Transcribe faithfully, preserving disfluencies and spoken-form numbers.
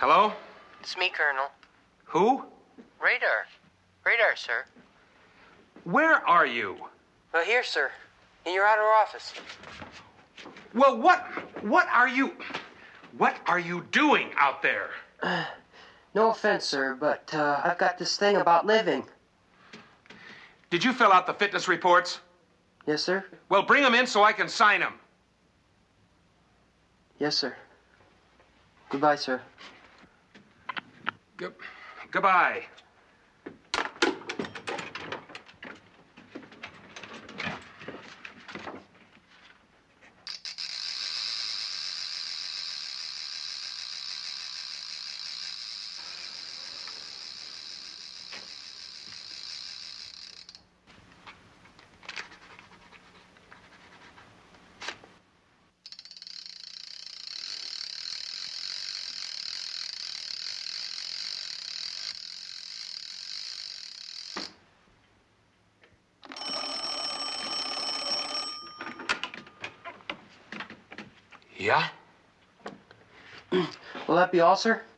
Hello? It's me, Colonel. Who? Radar. Radar, sir. Where are you? Well, here, sir. In your outer office. Well, what... what are you... what are you doing out there? Uh, no offense, sir, but uh, I've got this thing about living. Did you fill out the fitness reports? Yes, sir. Well, bring them in so I can sign them. Yes, sir. Goodbye, sir. Good... Goodbye. Yeah? Will that be all, sir?